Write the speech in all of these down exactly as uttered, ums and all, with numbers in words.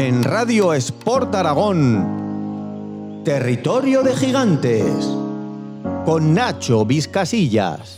En Radio Sport Aragón, Territorio de Gigantes, con Nacho Vizcasillas.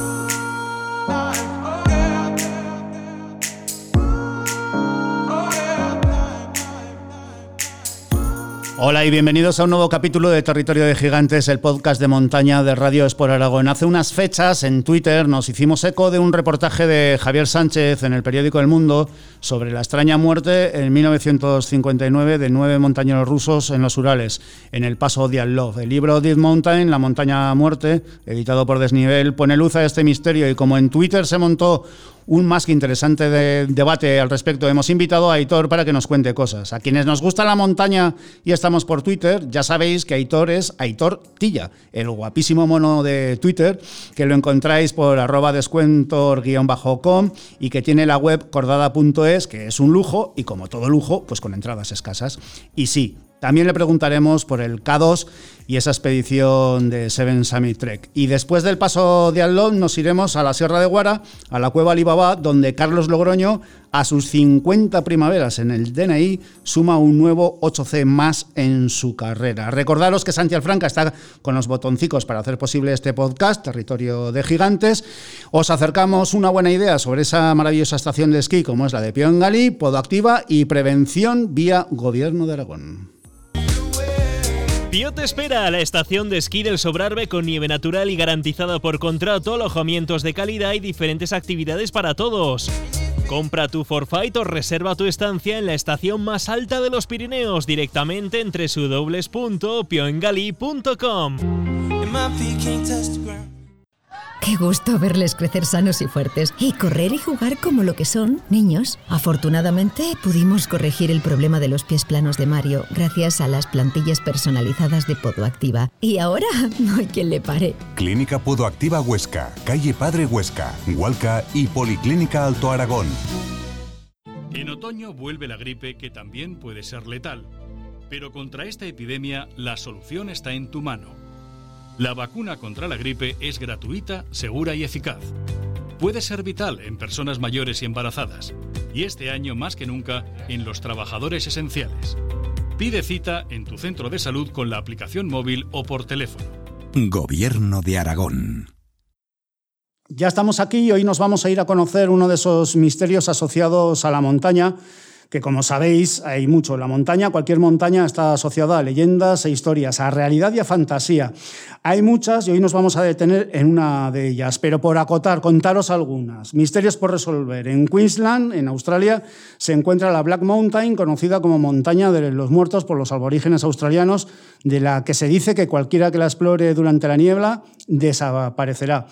Hola y bienvenidos a un nuevo capítulo de Territorio de Gigantes, el podcast de montaña de Radio Sport Aragón. Hace unas fechas en Twitter nos hicimos eco de un reportaje de Javier Sánchez en el periódico El Mundo sobre la extraña muerte en mil novecientos cincuenta y nueve de nueve montañeros rusos en los Urales, en el paso Diatlov. El libro Death Mountain, La montaña muerte, editado por Desnivel, pone luz a este misterio y como en Twitter se montó un más que interesante de debate al respecto, hemos invitado a Aitor para que nos cuente cosas. A quienes nos gusta la montaña y estamos por Twitter, ya sabéis que Aitor es Aitor Tilla, el guapísimo mono de Twitter, que lo encontráis por arroba descuentor-com y que tiene la web cordada punto es, que es un lujo y como todo lujo, pues con entradas escasas. Y sí, también le preguntaremos por el K dos y esa expedición de Seven Summit Trek. Y después del paso de Diatlov nos iremos a la Sierra de Guara, a la cueva Alibaba, donde Carlos Logroño, a sus cincuenta primaveras en el D N I, suma un nuevo ocho C más en su carrera. Recordaros que Santi Alfranca está con los botoncicos para hacer posible este podcast, Territorio de Gigantes. Os acercamos una buena idea sobre esa maravillosa estación de esquí como es la de Pío en Galí, Podoactiva y prevención vía Gobierno de Aragón. Pío te espera a la estación de esquí del Sobrarbe con nieve natural y garantizada por contrato, alojamientos de calidad y diferentes actividades para todos. Compra tu forfait o reserva tu estancia en la estación más alta de los Pirineos directamente en doble u doble u doble u punto pioengalí punto com. Qué gusto verles crecer sanos y fuertes y correr y jugar como lo que son, niños. Afortunadamente pudimos corregir el problema de los pies planos de Mario gracias a las plantillas personalizadas de Podoactiva. Y ahora no hay quien le pare. Clínica Podoactiva Huesca, calle Padre Huesca, Hualca y Policlínica Alto Aragón. En otoño vuelve la gripe, que también puede ser letal. Pero contra esta epidemia la solución está en tu mano. La vacuna contra la gripe es gratuita, segura y eficaz. Puede ser vital en personas mayores y embarazadas, y este año más que nunca en los trabajadores esenciales. Pide cita en tu centro de salud con la aplicación móvil o por teléfono. Gobierno de Aragón. Ya estamos aquí y hoy nos vamos a ir a conocer uno de esos misterios asociados a la montaña, que como sabéis hay mucho en la montaña. Cualquier montaña está asociada a leyendas e historias, a realidad y a fantasía. Hay muchas y hoy nos vamos a detener en una de ellas, pero por acotar, contaros algunas. Misterios por resolver. En Queensland, en Australia, se encuentra la Black Mountain, conocida como Montaña de los Muertos por los aborígenes australianos, de la que se dice que cualquiera que la explore durante la niebla desaparecerá.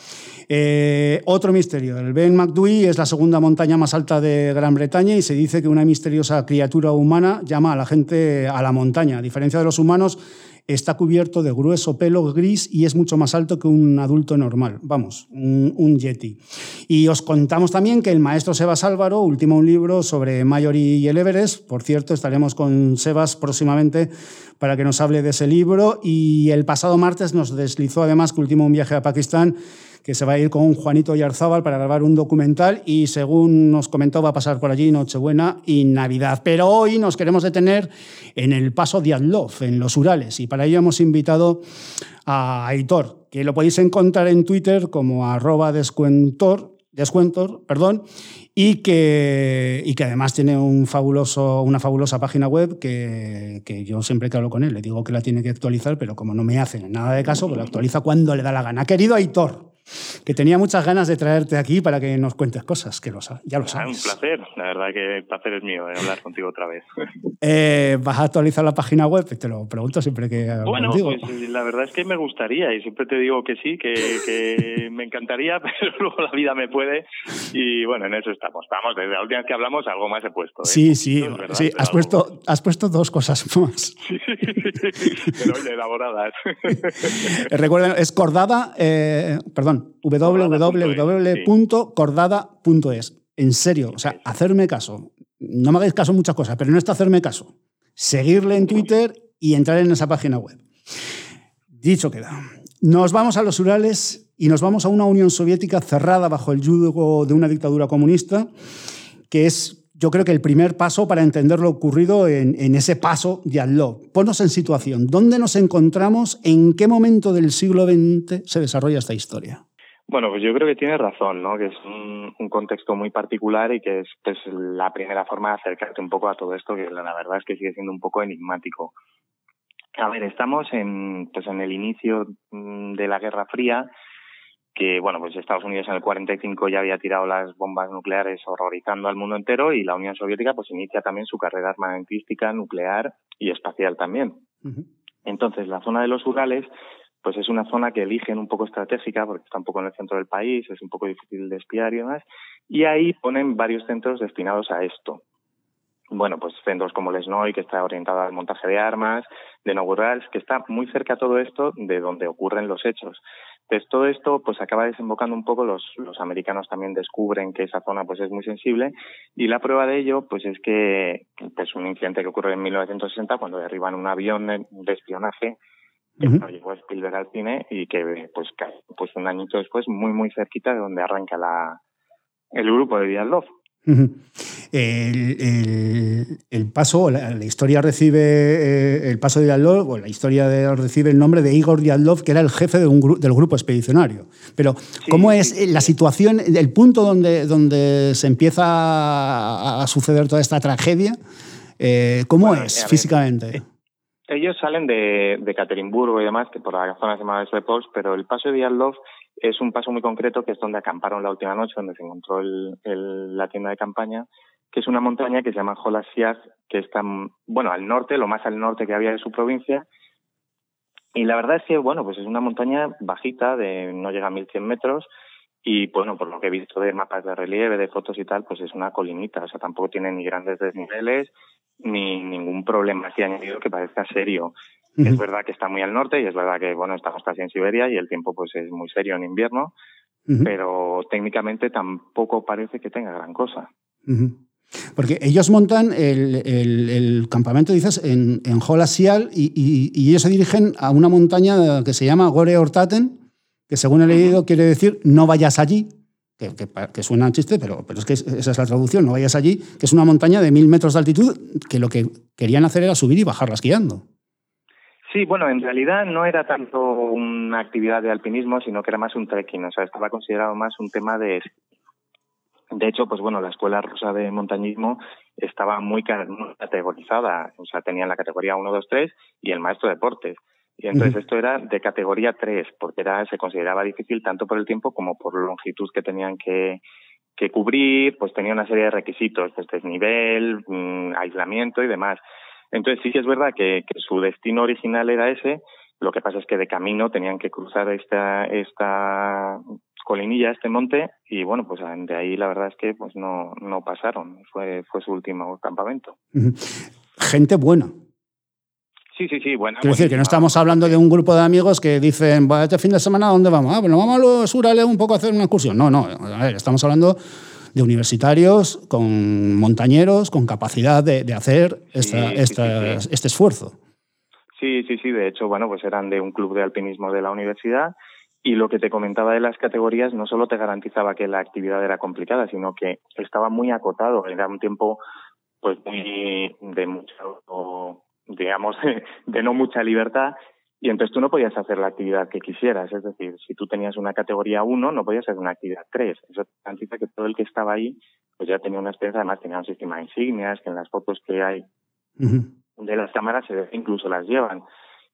Eh, otro misterio. El Ben Macdui es la segunda montaña más alta de Gran Bretaña y se dice que una misteriosa criatura humana llama a la gente a la montaña. A diferencia de los humanos, está cubierto de grueso pelo gris y es mucho más alto que un adulto normal. Vamos, un, un yeti. Y os contamos también que el maestro Sebas Álvaro ultima un libro sobre Mallory y el Everest. Por cierto, estaremos con Sebas próximamente para que nos hable de ese libro. Y el pasado martes nos deslizó además que ultima un viaje a Pakistán, que se va a ir con Juanito Yarzábal para grabar un documental y, según nos comentó, va a pasar por allí Nochebuena y Navidad. Pero hoy nos queremos detener en el paso Diatlov, en los Urales, y para ello hemos invitado a Aitor, que lo podéis encontrar en Twitter como arroba descuentor, descuentor, perdón, y que, y que además tiene un fabuloso, una fabulosa página web que, que yo siempre que hablo con él le digo que la tiene que actualizar, pero como no me hacen nada de caso, pues la actualiza cuando le da la gana. Querido Aitor, que tenía muchas ganas de traerte aquí para que nos cuentes cosas, que lo sabes, ya lo sabes. Un placer, la verdad que el placer es mío de hablar contigo otra vez. Eh, ¿Vas a actualizar la página web? Te lo pregunto siempre que hablo bueno, contigo. Pues la verdad es que me gustaría y siempre te digo que sí, que, que me encantaría, pero luego la vida me puede y bueno, en eso estamos. Vamos, desde la última vez que hablamos algo más he puesto. ¿eh? Sí, sí, verdad, sí. Has puesto, has puesto dos cosas más. Sí, pero oye, elaboradas. Recuerden, es Cordada, eh, perdón, w w w punto cordada punto es. En serio, o sea, hacerme caso. No me hagáis caso en muchas cosas, pero no está hacerme caso. Seguirle en Twitter y entrar en esa página web. Dicho queda. Nos vamos a los Urales y nos vamos a una Unión Soviética cerrada bajo el yugo de una dictadura comunista que es yo creo que el primer paso para entender lo ocurrido en, en ese paso de Dyatlov. Ponnos en situación. ¿Dónde nos encontramos? ¿En qué momento del siglo veinte se desarrolla esta historia? Bueno, pues yo creo que tienes razón, ¿no? Que es un, un contexto muy particular y que es pues, la primera forma de acercarte un poco a todo esto, que la verdad es que sigue siendo un poco enigmático. A ver, estamos en, pues, en el inicio de la Guerra Fría, que, bueno, pues Estados Unidos en el cuarenta y cinco ya había tirado las bombas nucleares horrorizando al mundo entero, y la Unión Soviética pues inicia también su carrera armamentística, nuclear y espacial también. Uh-huh. Entonces, la zona de los Urales pues es una zona que eligen un poco estratégica porque está un poco en el centro del país, es un poco difícil de espiar y demás, y ahí ponen varios centros destinados a esto. Bueno, pues centros como el Snoy, que está orientado al montaje de armas, de Novurals, que está muy cerca todo esto de donde ocurren los hechos. Entonces, todo esto pues acaba desembocando un poco, los, los americanos también descubren que esa zona pues es muy sensible, y la prueba de ello pues es que pues un incidente que ocurre en mil novecientos sesenta cuando derriban un avión de espionaje que uh-huh. llegó Spielberg al cine y que pues cae pues un añito después muy muy cerquita de donde arranca la el grupo de Dyatlov. Uh-huh. El, el, el paso, la, la historia recibe eh, el paso de Dyatlov, o la historia de, recibe el nombre de Igor Dyatlov, que era el jefe de un gru- del grupo expedicionario. Pero, sí, ¿cómo es sí, la sí. situación, el punto donde, donde se empieza a, a suceder toda esta tragedia? Eh, ¿Cómo bueno, es físicamente? Ver, ellos salen de, de Caterinburgo y demás, que por la zona se llama Svepolsk, pero el paso de Dyatlov es un paso muy concreto, que es donde acamparon la última noche, donde se encontró el, el, la tienda de campaña, que es una montaña que se llama Holasiag, que está, bueno, al norte, lo más al norte que había de su provincia. Y la verdad es que, bueno, pues es una montaña bajita, de no llega a mil cien metros, y, bueno, por lo que he visto de mapas de relieve, de fotos y tal, pues es una colinita, o sea, tampoco tiene ni grandes desniveles, ni ningún problema así añadido que parezca serio. Uh-huh. Es verdad que está muy al norte y es verdad que, bueno, estamos casi en Siberia y el tiempo pues es muy serio en invierno, uh-huh. pero técnicamente tampoco parece que tenga gran cosa. Uh-huh. Porque ellos montan el, el, el campamento, dices, en, en Holasiag y, y, y ellos se dirigen a una montaña que se llama Gore Hortaten, que según he leído uh-huh. quiere decir no vayas allí, que, que, que suena a chiste, pero, pero es que esa es la traducción, no vayas allí, que es una montaña de mil metros de altitud que lo que querían hacer era subir y bajarla esquiando. Sí, bueno, en realidad no era tanto una actividad de alpinismo, sino que era más un trekking, o sea, estaba considerado más un tema de... De hecho, pues bueno, la escuela rusa de montañismo estaba muy categorizada, o sea, tenían la categoría uno, dos, tres y el maestro de deportes. Y entonces uh-huh. esto era de categoría tres, porque era se consideraba difícil tanto por el tiempo como por la longitud que tenían que, que cubrir, pues tenía una serie de requisitos, pues desnivel, mmm, aislamiento y demás. Entonces sí que es verdad que, que su destino original era ese, lo que pasa es que de camino tenían que cruzar esta esta colinilla, este monte, y bueno, pues de ahí la verdad es que pues no, no pasaron, fue fue su último campamento. Uh-huh. Gente buena. Sí, sí, sí, bueno. Quiero decir que no estamos hablando de un grupo de amigos que dicen, bueno, este fin de semana, ¿a dónde vamos? Ah, bueno, vamos a los Urales un poco a hacer una excursión. No, no, a ver, estamos hablando de universitarios, con montañeros, con capacidad de, de hacer esta, sí, esta, sí, sí. este esfuerzo. Sí, sí, sí, de hecho, bueno, pues eran de un club de alpinismo de la universidad, y lo que te comentaba de las categorías no solo te garantizaba que la actividad era complicada, sino que estaba muy acotado, era un tiempo pues muy de mucho, digamos, de no mucha libertad, y entonces tú no podías hacer la actividad que quisieras, es decir, si tú tenías una categoría uno, no podías hacer una actividad tres. Eso garantiza que todo el que estaba ahí pues ya tenía una experiencia, además tenía un sistema de insignias, que en las fotos que hay uh-huh. de las cámaras se ve, incluso las llevan.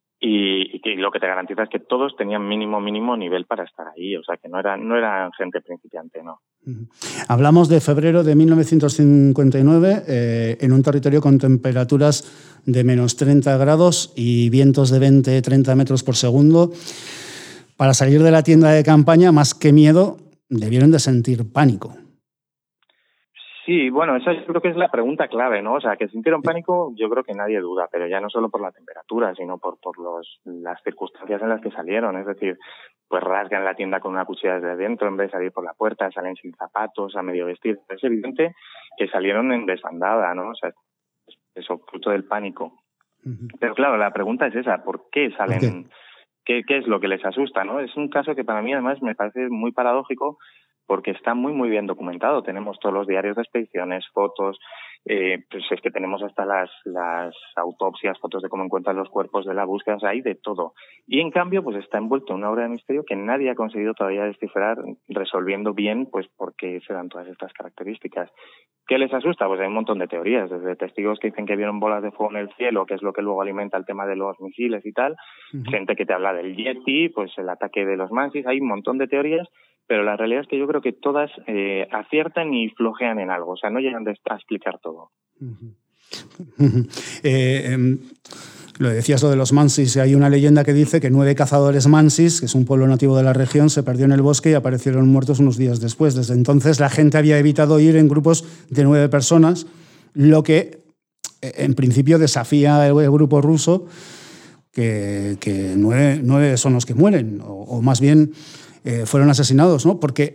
Y, y que lo que te garantiza es que todos tenían mínimo, mínimo nivel para estar ahí, o sea que no eran, no eran gente principiante, ¿no? Uh-huh. Hablamos de febrero de mil novecientos cincuenta y nueve, eh, en un territorio con temperaturas de menos treinta grados y vientos de veinte a treinta metros por segundo. Para salir de la tienda de campaña, más que miedo, debieron de sentir pánico. Sí, bueno, esa yo creo que es la pregunta clave, ¿no? O sea, que sintieron pánico, yo creo que nadie duda, pero ya no solo por la temperatura, sino por por los las circunstancias en las que salieron. Es decir, pues rasgan la tienda con una cuchilla desde dentro en vez de salir por la puerta, salen sin zapatos, a medio vestir. Es evidente que salieron en desbandada, ¿no? O sea, eso, fruto del pánico. Uh-huh. Pero claro, la pregunta es esa, ¿por qué salen? ¿Por qué? ¿Qué, ¿Qué es lo que les asusta, no? Es un caso que para mí además me parece muy paradójico, porque está muy, muy bien documentado. Tenemos todos los diarios de expediciones, fotos, eh, pues es que tenemos hasta las, las autopsias, fotos de cómo encuentran los cuerpos de la búsqueda, o sea, hay de todo. Y en cambio, pues está envuelto en una obra de misterio que nadie ha conseguido todavía descifrar, resolviendo bien, pues por qué se dan todas estas características. ¿Qué les asusta? Pues hay un montón de teorías, desde testigos que dicen que vieron bolas de fuego en el cielo, que es lo que luego alimenta el tema de los misiles y tal, uh-huh. gente que te habla del Yeti, pues el ataque de los Mansis, hay un montón de teorías, pero la realidad es que yo creo que todas eh, aciertan y flojean en algo, o sea, no llegan a explicar todo. Uh-huh. Uh-huh. Eh, eh, lo decías lo de los Mansis, hay una leyenda que dice que nueve cazadores Mansis, que es un pueblo nativo de la región, se perdió en el bosque y aparecieron muertos unos días después. Desde entonces la gente había evitado ir en grupos de nueve personas, lo que en principio desafía el grupo ruso, que, que nueve, nueve son los que mueren, o, o más bien eh, fueron asesinados, ¿no? Porque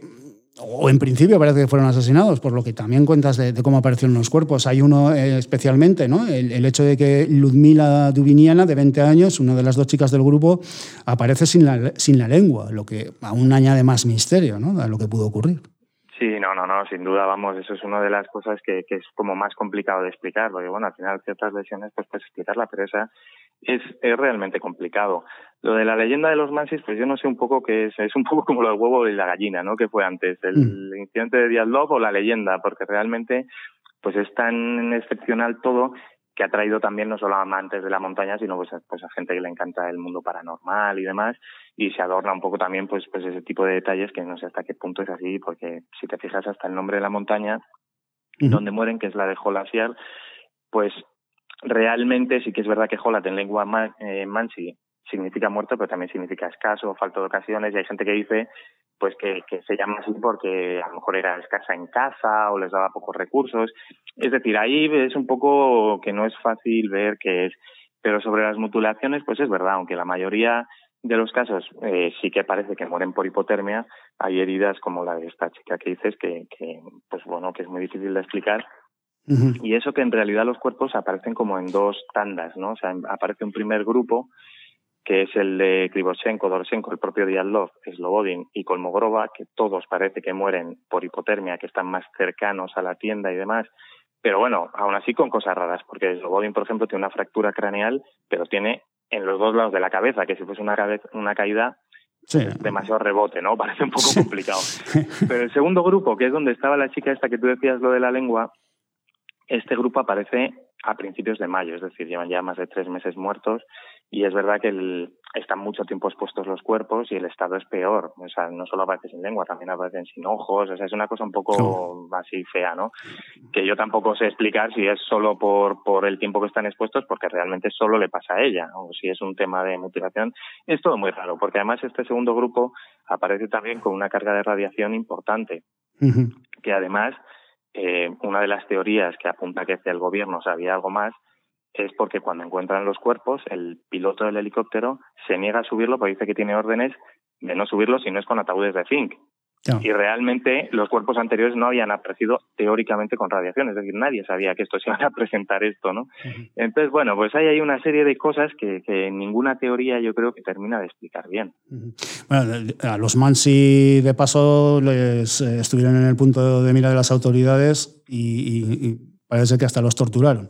o en principio parece que fueron asesinados, por lo que también cuentas de, de cómo aparecieron los cuerpos. Hay uno eh, especialmente, ¿no? El, el hecho de que Ludmila Dubiniana, de veinte años, una de las dos chicas del grupo, aparece sin la, sin la lengua, lo que aún añade más misterio, ¿no?, a lo que pudo ocurrir. Sí, no, no, no, sin duda, vamos, eso es una de las cosas que, que es como más complicado de explicar, porque bueno, al final ciertas lesiones pues puedes explicarla, pero esa es, es realmente complicado. Lo de la leyenda de los Mansis, pues yo no sé un poco qué es, es un poco como lo del huevo y la gallina, ¿no? ¿Qué fue antes, el mm. incidente de Diatlov o la leyenda? Porque realmente pues es tan excepcional todo que ha traído también no solo a amantes de la montaña, sino pues a, pues a gente que le encanta el mundo paranormal y demás, y se adorna un poco también pues pues ese tipo de detalles que no sé hasta qué punto es así, porque si te fijas hasta el nombre de la montaña uh-huh. donde mueren, que es la de Holasiar, pues realmente sí que es verdad que Holat en lengua man, eh, mansi significa muerto, pero también significa escaso, falta de ocasiones, y hay gente que dice pues que, que se llama así porque a lo mejor era escasa en caza o les daba pocos recursos. Es decir, ahí es un poco que no es fácil ver qué es. Pero sobre las mutilaciones, pues es verdad, aunque la mayoría de los casos eh, sí que parece que mueren por hipotermia, hay heridas como la de esta chica que dices que, que pues bueno, que es muy difícil de explicar. Uh-huh. Y eso que en realidad los cuerpos aparecen como en dos tandas, ¿no? O sea, aparece un primer grupo que es el de Krivoshenko, Doroshenko, el propio Diatlov, Slobodin y Kolmogorova, que todos parece que mueren por hipotermia, que están más cercanos a la tienda y demás, pero bueno, aún así con cosas raras, porque Slobodin, por ejemplo, tiene una fractura craneal, pero tiene en los dos lados de la cabeza, que si fuese una, cabeza, una caída, sí. demasiado rebote, ¿no? Parece un poco sí. complicado. Pero el segundo grupo, que es donde estaba la chica esta que tú decías lo de la lengua, este grupo aparece a principios de mayo, es decir, llevan ya más de tres meses muertos, y es verdad que el, están mucho tiempo expuestos los cuerpos y el estado es peor. O sea, no solo aparecen sin lengua, también aparecen sin ojos. O sea, es una cosa un poco oh. así fea, ¿no? Que yo tampoco sé explicar si es solo por, por el tiempo que están expuestos, porque realmente solo le pasa a ella, o si es un tema de mutilación. Es todo muy raro, porque además este segundo grupo aparece también con una carga de radiación importante, uh-huh. que además, eh, una de las teorías que apunta que el gobierno sabía algo más, es porque cuando encuentran los cuerpos, el piloto del helicóptero se niega a subirlo porque dice que tiene órdenes de no subirlo si no es con ataúdes de zinc. No. Y realmente los cuerpos anteriores no habían aparecido teóricamente con radiación, es decir, nadie sabía que esto se iba a presentar esto, ¿no? Uh-huh. Entonces, bueno, pues hay ahí una serie de cosas que, que ninguna teoría yo creo que termina de explicar bien. Uh-huh. Bueno, a los Mansi de paso les eh, estuvieron en el punto de mira de las autoridades y, y, y parece que hasta los torturaron.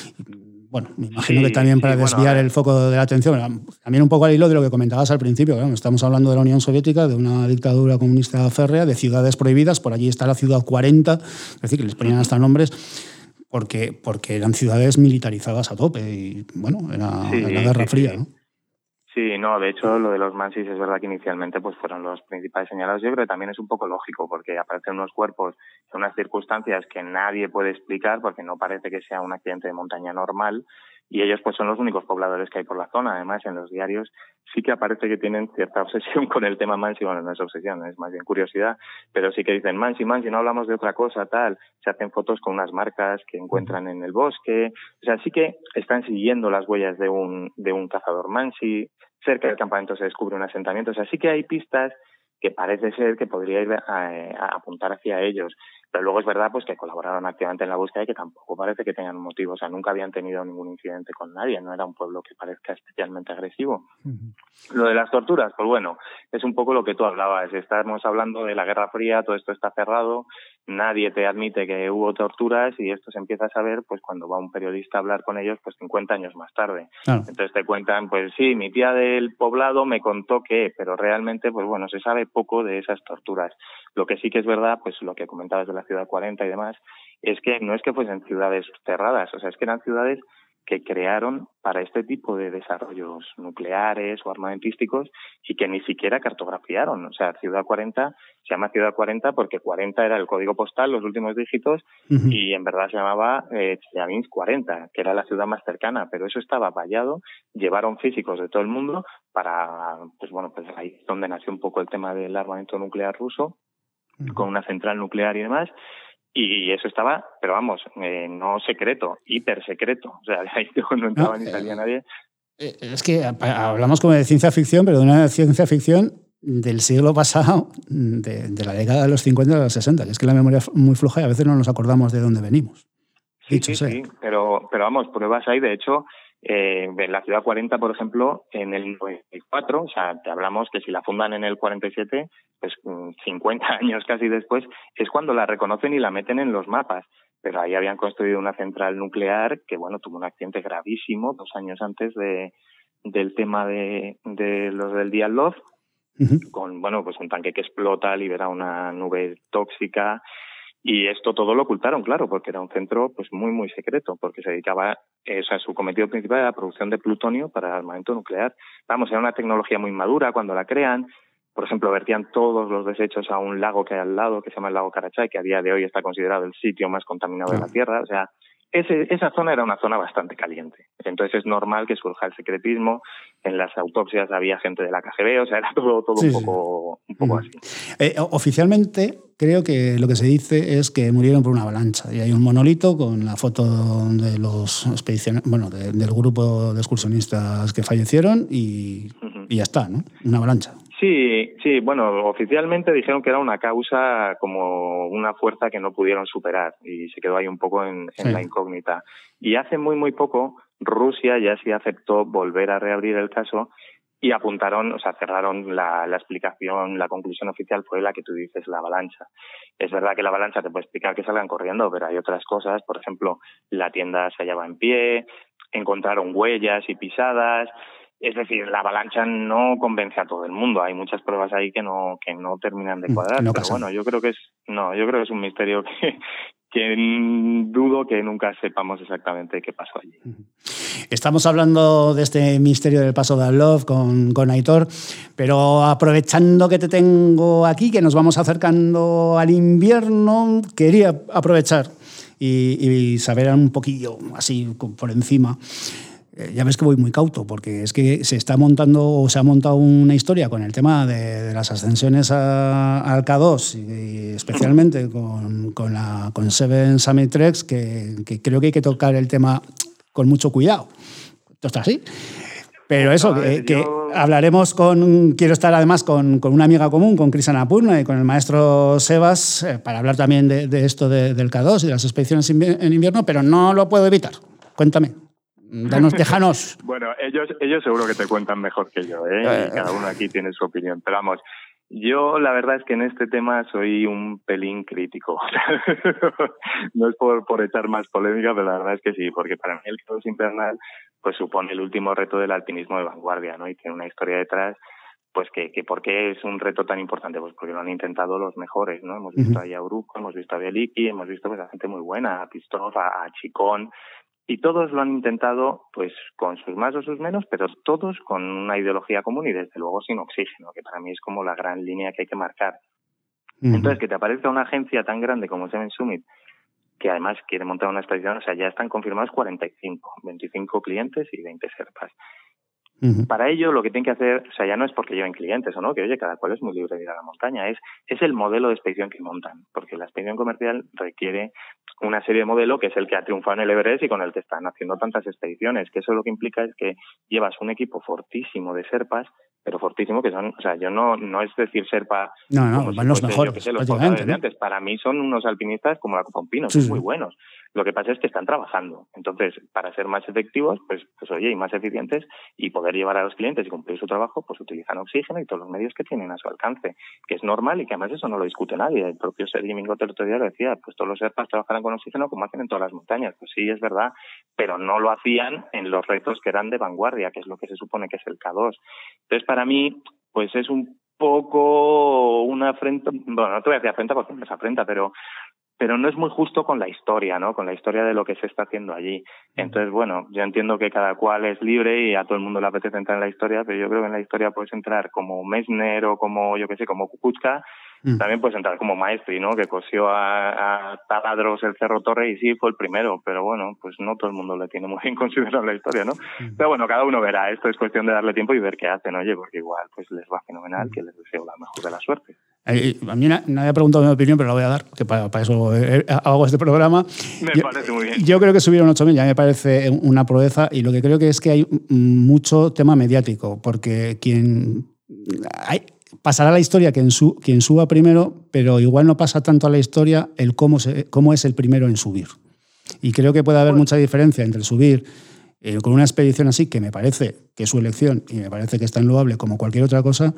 Bueno, me imagino sí, que también para sí, desviar bueno, el foco de la atención, también un poco al hilo de lo que comentabas al principio, ¿no? Estamos hablando de la Unión Soviética, de una dictadura comunista férrea, de ciudades prohibidas, por allí está la ciudad cuarenta, es decir, que les ponían hasta nombres, porque, porque eran ciudades militarizadas a tope y, bueno, era, sí, era la Guerra sí, Fría, ¿no? Sí, no, de hecho lo de los Mansis es verdad que inicialmente pues fueron los principales señalados. Yo creo que también es un poco lógico porque aparecen unos cuerpos en unas circunstancias que nadie puede explicar porque no parece que sea un accidente de montaña normal y ellos pues son los únicos pobladores que hay por la zona. Además en los diarios sí que aparece que tienen cierta obsesión con el tema Mansi. Bueno, no es obsesión, es más bien curiosidad, pero sí que dicen Mansi, Mansi, no hablamos de otra cosa, tal. Se hacen fotos con unas marcas que encuentran en el bosque. O sea, sí que están siguiendo las huellas de un, de un cazador Mansi. Cerca del campamento se descubre un asentamiento. O sea, sí que hay pistas que parece ser que podría ir a, a apuntar hacia ellos. Pero luego es verdad pues que colaboraron activamente en la búsqueda y que tampoco parece que tengan motivo, o sea, nunca habían tenido ningún incidente con nadie, no era un pueblo que parezca especialmente agresivo. Uh-huh. Lo de las torturas, pues bueno, es un poco lo que tú hablabas, estamos hablando de la Guerra Fría, todo esto está cerrado, nadie te admite que hubo torturas y esto se empieza a saber pues cuando va un periodista a hablar con ellos pues cincuenta años más tarde. Claro. Entonces te cuentan, pues sí, mi tía del poblado me contó que, pero realmente pues bueno, se sabe poco de esas torturas. Lo que sí que es verdad, pues lo que comentabas de la Ciudad cuarenta y demás, es que no es que fuesen ciudades cerradas, o sea, es que eran ciudades que crearon para este tipo de desarrollos nucleares o armamentísticos y que ni siquiera cartografiaron. O sea, Ciudad cuarenta se llama Ciudad cuarenta porque cuarenta era el código postal, los últimos dígitos, uh-huh. y en verdad se llamaba eh, Chelyabinsk cuarenta, que era la ciudad más cercana, pero eso estaba vallado, llevaron físicos de todo el mundo para, pues bueno, pues ahí es donde nació un poco el tema del armamento nuclear ruso, uh-huh. con una central nuclear y demás. Y eso estaba, pero vamos, eh, no secreto, hiper secreto. O sea, de ahí no entraba no, ni salía eh, nadie. Es que hablamos como de ciencia ficción, pero de una ciencia ficción del siglo pasado, de, de la década de los cincuenta a los sesenta, que es que la memoria es muy floja y a veces no nos acordamos de dónde venimos. Sí, Dicho sí, sea. sí, pero, pero vamos, pruebas hay, de hecho, eh, en la Ciudad cuarenta, por ejemplo, en el noventa y cuatro, o sea, te hablamos que si la fundan en el cuarenta y siete, pues cincuenta años casi después, es cuando la reconocen y la meten en los mapas. Pero ahí habían construido una central nuclear que, bueno, tuvo un accidente gravísimo dos años antes de del tema de, de los del Diatlov, uh-huh. con, bueno, pues un tanque que explota, libera una nube tóxica. Y esto todo lo ocultaron, claro, porque era un centro pues muy, muy secreto, porque se dedicaba, eh, o sea, su cometido principal era la producción de plutonio para el armamento nuclear. Vamos, era una tecnología muy madura cuando la crean. Por ejemplo, vertían todos los desechos a un lago que hay al lado, que se llama el lago Karachay, que a día de hoy está considerado el sitio más contaminado de la Tierra. O sea, ese, esa zona era una zona bastante caliente. Entonces es normal que surja el secretismo. En las autopsias había gente de la K G B, o sea, era todo, todo sí, un poco, sí. un poco así. Eh, oficialmente, creo que lo que se dice es que murieron por una avalancha. Y hay un monolito con la foto de los expedicionarios, bueno, de, del grupo de excursionistas que fallecieron y, uh-huh. y ya está, ¿no? Una avalancha. Sí, sí, bueno, oficialmente dijeron que era una causa como una fuerza que no pudieron superar y se quedó ahí un poco en, en sí. la incógnita. Y hace muy, muy poco Rusia ya sí aceptó volver a reabrir el caso y apuntaron, o sea, cerraron la, la explicación, la conclusión oficial fue la que tú dices, la avalancha. Es verdad que la avalancha te puede explicar que salgan corriendo, pero hay otras cosas, por ejemplo, la tienda se hallaba en pie, encontraron huellas y pisadas. Es decir, la avalancha no convence a todo el mundo. Hay muchas pruebas ahí que no que no terminan de cuadrar. No pero bueno, yo creo que es no, yo creo que es un misterio que, que dudo que nunca sepamos exactamente qué pasó allí. Estamos hablando de este misterio del paso de Diatlov con, con Aitor, pero aprovechando que te tengo aquí, que nos vamos acercando al invierno, quería aprovechar y, y saber un poquillo así por encima. Ya ves que voy muy cauto, porque es que se está montando o se ha montado una historia con el tema de, de las ascensiones a, al K dos, y especialmente con, con, la, con Seven Summit Treks, que, que creo que hay que tocar el tema con mucho cuidado. Esto está así. Pero eso, que, que hablaremos con... Quiero estar además con, con una amiga común, con Chris Annapurna y con el maestro Sebas, eh, para hablar también de, de esto de, del K dos y de las expediciones en invierno, pero no lo puedo evitar. Cuéntame. Danos, déjanos. Bueno, ellos ellos seguro que te cuentan mejor que yo, ¿eh? Y cada uno aquí tiene su opinión. Pero vamos, yo la verdad es que en este tema soy un pelín crítico. No es por, por echar más polémica, pero la verdad es que sí, porque para mí el K dos invernal pues supone el último reto del alpinismo de vanguardia, ¿no? Y tiene una historia detrás, pues que, que ¿por qué es un reto tan importante? Pues porque lo han intentado los mejores, ¿no? Hemos visto uh-huh. a Yauruko, hemos visto a Bieliki, hemos visto pues, a gente muy buena, a Pistrov, a, a Chicón. Y todos lo han intentado, pues, con sus más o sus menos, pero todos con una ideología común y, desde luego, sin oxígeno, que para mí es como la gran línea que hay que marcar. Uh-huh. Entonces, que te aparezca una agencia tan grande como Seven Summit, que además quiere montar una expedición, o sea, ya están confirmados cuarenta y cinco, veinticinco clientes y veinte serpas. Uh-huh. Para ello lo que tienen que hacer, o sea, ya no es porque lleven clientes o no, que oye, cada cual es muy libre de ir a la montaña, es, es el modelo de expedición que montan, porque la expedición comercial requiere una serie de modelos que es el que ha triunfado en el Everest y con el que están haciendo tantas expediciones, que eso lo que implica es que llevas un equipo fortísimo de sherpas, pero fortísimo, que son, o sea, yo no no es decir sherpa no, no, van si los mejores, yo, sé, los de ¿no? antes, para mí son unos alpinistas como la Copa Un Pino, sí, son sí. muy buenos. Lo que pasa es que están trabajando. Entonces, para ser más efectivos, pues, pues oye, y más eficientes y poder llevar a los clientes y cumplir su trabajo, pues utilizan oxígeno y todos los medios que tienen a su alcance, que es normal y que además eso no lo discute nadie. El propio Sergi Mingote el otro día lo decía, pues todos los herpas trabajarán con oxígeno como hacen en todas las montañas. Pues sí, es verdad, pero no lo hacían en los retos que eran de vanguardia, que es lo que se supone que es el K dos. Entonces, para mí, pues es un poco una afrenta, bueno, no te voy a decir afrenta porque no es afrenta, pero pero no es muy justo con la historia, ¿no? Con la historia de lo que se está haciendo allí. Entonces, bueno, yo entiendo que cada cual es libre y a todo el mundo le apetece entrar en la historia, pero yo creo que en la historia puedes entrar como Messner o como, yo qué sé, como Kukuczka, mm. también puedes entrar como Maestri, ¿no? Que cosió a, a taladros el Cerro Torre y sí, fue el primero, pero bueno, pues no todo el mundo le tiene muy bien considerado en la historia, ¿no? Mm. Pero bueno, cada uno verá, esto es cuestión de darle tiempo y ver qué hacen, oye, porque igual pues les va fenomenal, que les deseo la mejor de la suerte. A mí nadie ha preguntado mi opinión, pero la voy a dar, que para, para eso hago este programa. Me yo, parece muy bien. Yo creo que subieron ocho mil, ya me parece una proeza, y lo que creo que es que hay mucho tema mediático, porque quien hay, pasará a la historia quien, su, quien suba primero, pero igual no pasa tanto a la historia el cómo, se, cómo es el primero en subir. Y creo que puede haber bueno. mucha diferencia entre el subir eh, con una expedición así, que me parece que es su elección y me parece que es tan loable como cualquier otra cosa,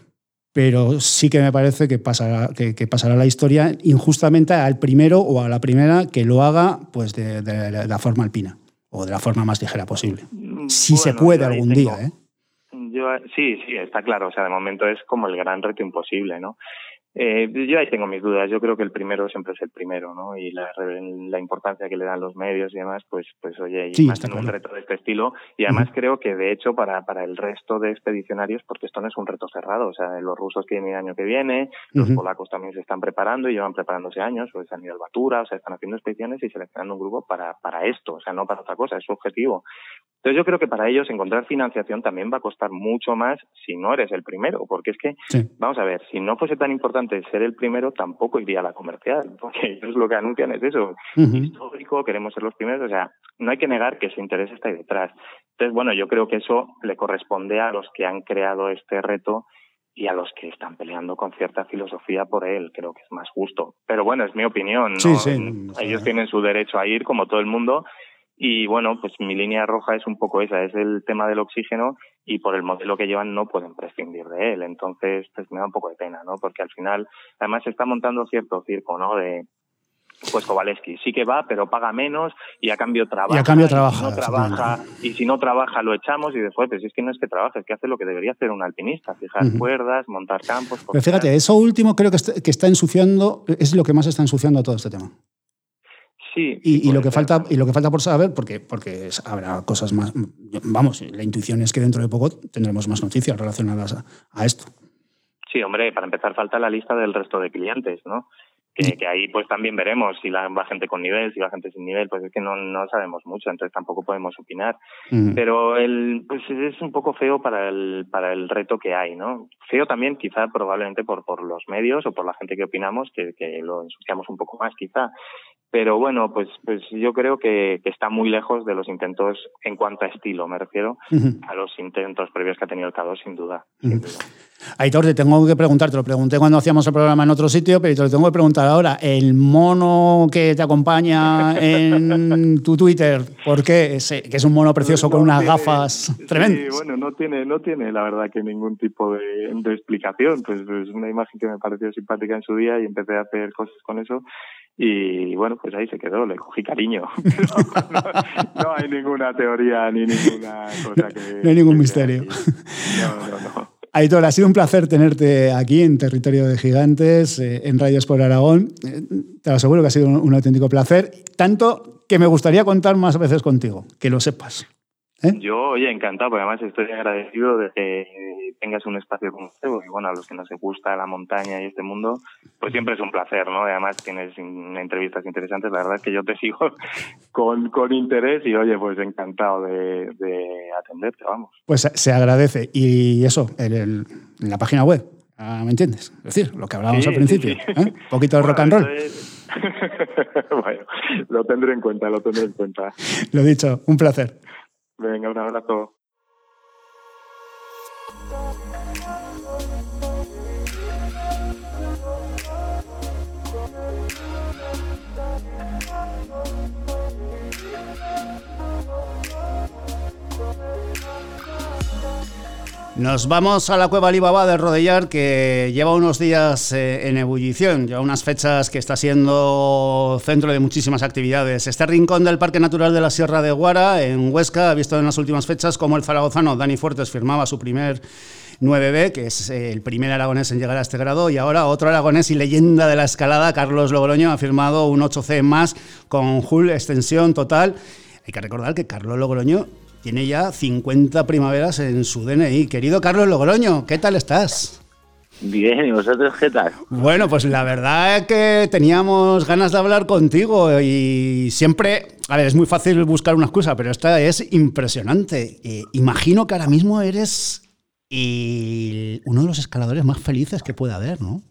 pero sí que me parece que pasará, que, que pasará la historia injustamente al primero o a la primera que lo haga pues de, de, de la forma alpina o de la forma más ligera posible. Si bueno, se puede algún tengo, día, ¿eh? Yo, sí, sí, está claro. O sea, de momento es como el gran reto imposible, ¿no? Eh, yo ahí tengo mis dudas. Yo creo que el primero siempre es el primero, ¿no? Y la, la importancia que le dan los medios y demás, pues, pues oye, y sí, más en claro. un reto de este estilo. Y además uh-huh. creo que, de hecho, para, para el resto de expedicionarios, porque esto no es un reto cerrado. O sea, los rusos tienen el año que viene, los uh-huh. polacos también se están preparando y llevan preparándose años, pues han ido al Batura, o sea, están haciendo expediciones y seleccionando un grupo para, para esto, o sea, no para otra cosa, es su objetivo. Entonces yo creo que para ellos encontrar financiación también va a costar mucho más si no eres el primero, porque es que, sí. vamos a ver, si no fuese tan importante ser el primero, tampoco iría a la comercial, porque ellos lo que anuncian es eso, uh-huh. histórico, queremos ser los primeros, o sea, no hay que negar que su interés está ahí detrás. Entonces, bueno, yo creo que eso le corresponde a los que han creado este reto y a los que están peleando con cierta filosofía por él, creo que es más justo. Pero bueno, es mi opinión, ¿no? Sí, sí. Ellos tienen su derecho a ir, como todo el mundo. Y bueno, pues mi línea roja es un poco esa, es el tema del oxígeno y por el modelo que llevan no pueden prescindir de él. Entonces, pues me da un poco de pena, ¿no? Porque al final, además se está montando cierto circo, ¿no? De, pues Kowalewski sí que va, pero paga menos y a cambio trabaja. Y a cambio trabaja. Y si no trabaja, y si no trabaja lo echamos y después, pues es que no es que trabaje, es que hace lo que debería hacer un alpinista, fijar uh-huh. cuerdas, montar campos. Pero fíjate, eso último creo que está, que está ensuciando, es lo que más está ensuciando a todo este tema. Sí, y, y lo que ser. falta y lo que falta por saber, porque porque es, habrá cosas más, vamos, la intuición es que dentro de poco tendremos más noticias relacionadas a, a esto. Sí, hombre, para empezar falta la lista del resto de clientes, ¿no? Que, que ahí pues también veremos si la, va gente con nivel, si va gente sin nivel, pues es que no, no sabemos mucho, entonces tampoco podemos opinar. Uh-huh. Pero el, pues es un poco feo para el, para el reto que hay, ¿no? Feo también quizá probablemente por, por los medios o por la gente que opinamos, que, que lo ensuciamos un poco más quizá. Pero bueno, pues pues yo creo que, que está muy lejos de los intentos en cuanto a estilo, me refiero uh-huh. a los intentos previos que ha tenido el K dos, sin duda. Uh-huh. Sin duda. Aitor, te tengo que preguntar, te lo pregunté cuando hacíamos el programa en otro sitio, pero te lo tengo que preguntar ahora. El mono que te acompaña en tu Twitter, ¿por qué? Ese, que es un mono precioso no, con unas tiene, gafas tremendas. Sí, bueno, no tiene, no tiene la verdad que ningún tipo de, de explicación. Pues es pues una imagen que me pareció simpática en su día y empecé a hacer cosas con eso. Y bueno, pues ahí se quedó, le cogí cariño. no, no, no hay ninguna teoría ni ninguna cosa que... No hay ningún misterio. No, no, no. Aitor, ha sido un placer tenerte aquí en Territorio de Gigantes, eh, en Radio Sport Aragón. Eh, te lo aseguro que ha sido un, un auténtico placer, tanto que me gustaría contar más veces contigo, que lo sepas. ¿Eh? Yo, oye, encantado, porque además estoy agradecido de que tengas un espacio como este, porque bueno, a los que nos gusta la montaña y este mundo, pues siempre es un placer, ¿no? Y además tienes entrevistas interesantes, la verdad es que yo te sigo con, con interés y oye, pues encantado de, de atenderte, vamos. Pues se agradece. Y eso, en, el, en la página web, ¿me entiendes? Es decir, lo que hablábamos sí, al principio, sí, sí. ¿eh? Un poquito de bueno, rock and roll. Es... bueno, lo tendré en cuenta, lo tendré en cuenta. Lo dicho, un placer. Venga, un abrazo. Nos vamos a la Cueva Alibaba de Rodellar, que lleva unos días eh, en ebullición, lleva unas fechas que está siendo centro de muchísimas actividades. Este rincón del Parque Natural de la Sierra de Guara, en Huesca, ha visto en las últimas fechas cómo el zaragozano Dani Fuertes firmaba su primer nueve B, que es el primer aragonés en llegar a este grado, y ahora otro aragonés y leyenda de la escalada, Carlos Logroño, ha firmado un ocho C más con Hull extensión total. Hay que recordar que Carlos Logroño tiene ya cincuenta primaveras en su D N I. Querido Carlos Logroño, ¿qué tal estás? Bien, ¿y vosotros qué tal? Bueno, pues la verdad es que teníamos ganas de hablar contigo y siempre, a ver, es muy fácil buscar una excusa, pero esta es impresionante. Eh, imagino que ahora mismo eres el, uno de los escaladores más felices que puede haber, ¿no?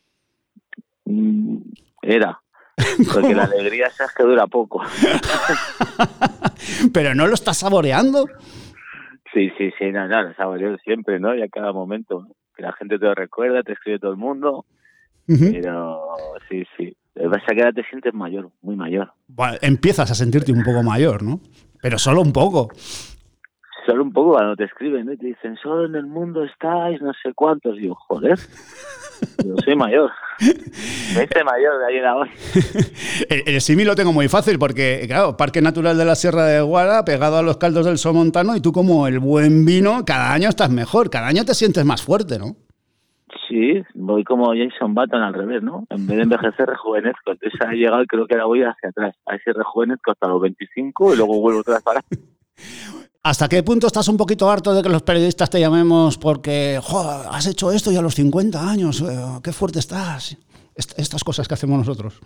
Era. Porque la alegría esa es que dura poco. ¿Pero no lo estás saboreando? Sí, sí, sí, no, no, lo saboreo siempre, ¿no? Y a cada momento, ¿no? Que la gente te lo recuerda, te escribe todo el mundo, uh-huh. Pero sí, sí. Lo que pasa es que ahora te sientes mayor, muy mayor. Bueno, empiezas a sentirte un poco mayor, ¿no? Pero solo un poco. Solo un poco cuando te escriben, ¿no? Y te dicen, solo en el mundo estáis no sé cuántos. Y yo, joder, yo soy mayor. Me hice mayor de ayer a hoy. El, el símil lo tengo muy fácil porque, claro, Parque Natural de la Sierra de Guara, pegado a los caldos del Somontano, y tú como el buen vino, cada año estás mejor, cada año te sientes más fuerte, ¿no? Sí, voy como Jason Button al revés, ¿no? En vez de envejecer, rejuvenezco. Entonces ha llegado y creo que ahora voy hacia atrás. A ese rejuvenezco hasta los veinticinco y luego vuelvo otra vez para... ¿Hasta qué punto estás un poquito harto de que los periodistas te llamemos porque joder, has hecho esto ya a los cincuenta años? ¡Qué fuerte estás! Est- estas cosas que hacemos nosotros.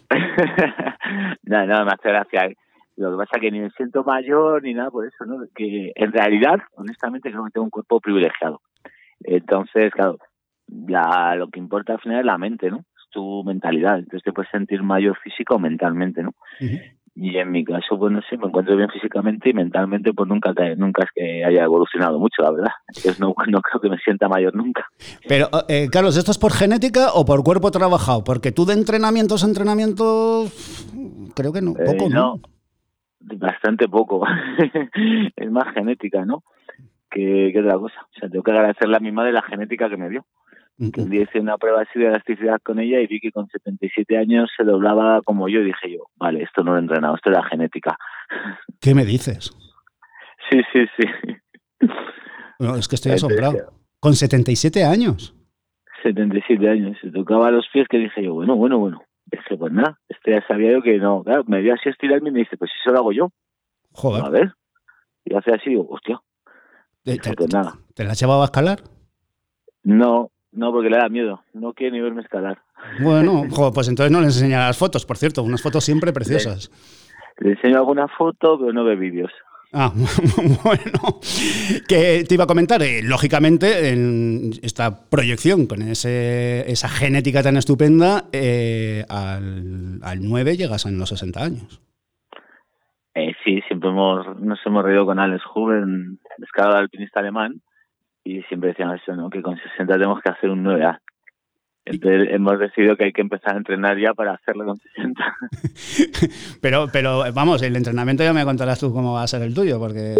no, no, me hace gracia. Lo que pasa es que ni me siento mayor ni nada por eso, ¿no? Que en realidad, honestamente, creo que tengo un cuerpo privilegiado. Entonces, claro, la, lo que importa al final es la mente, ¿no? Es tu mentalidad. Entonces te puedes sentir mayor físico o mentalmente, ¿no? Uh-huh. Y en mi caso, pues no sé, me encuentro bien físicamente y mentalmente, pues nunca nunca es que haya evolucionado mucho, la verdad. Entonces no, no creo que me sienta mayor nunca. Pero, eh, Carlos, ¿esto es por genética o por cuerpo trabajado? Porque tú de entrenamientos, entrenamientos, creo que no, poco, eh, ¿no? No, bastante poco. Es más genética, ¿no? Que, que otra cosa. O sea, tengo que agradecerle a mi madre la genética que me dio. Que un día hice una prueba así de elasticidad con ella y vi que con setenta y siete años se doblaba como yo y dije yo, vale, esto no lo he entrenado, esto era genética. ¿Qué me dices? Sí, sí, sí. No, es que estoy asombrado. ¿Con setenta y siete años? setenta y siete años. Se tocaba los pies que dije yo, bueno, bueno, bueno. Dije, pues nada, este ya sabía yo que no. Claro, me dio así a estirarme y me dice, pues eso lo hago yo. Joder. A ver. Y hace así, digo, hostia. ¿Te, dije, pues nada. ¿Te la llevaba a escalar? No. No, porque le da miedo. No quiere ni verme escalar. Bueno, joder, pues entonces no le enseñarás las fotos, por cierto. Unas fotos siempre preciosas. Le, le enseño alguna foto, pero no ve vídeos. Ah, bueno. Que te iba a comentar, eh, lógicamente, en esta proyección con ese, esa genética tan estupenda, eh, al, al nueve llegas en los sesenta años. Eh, sí, siempre hemos, nos hemos reído con Alex Huber, escalador alpinista alemán. Y siempre decían eso, ¿no? Que con sesenta tenemos que hacer un nueve A. Entonces hemos decidido que hay que empezar a entrenar ya para hacerlo con sesenta. pero, pero vamos, el entrenamiento ya me contarás tú cómo va a ser el tuyo, porque...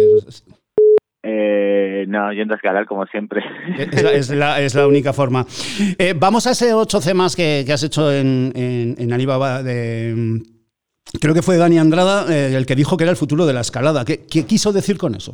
Eh, no, yendo a escalar como siempre. Es la, es la, es la única forma. Eh, vamos a ese ocho C más que, que has hecho en, en, en Alibaba de... Creo que fue Dani Andrada eh, el que dijo que era el futuro de la escalada. ¿Qué, qué quiso decir con eso?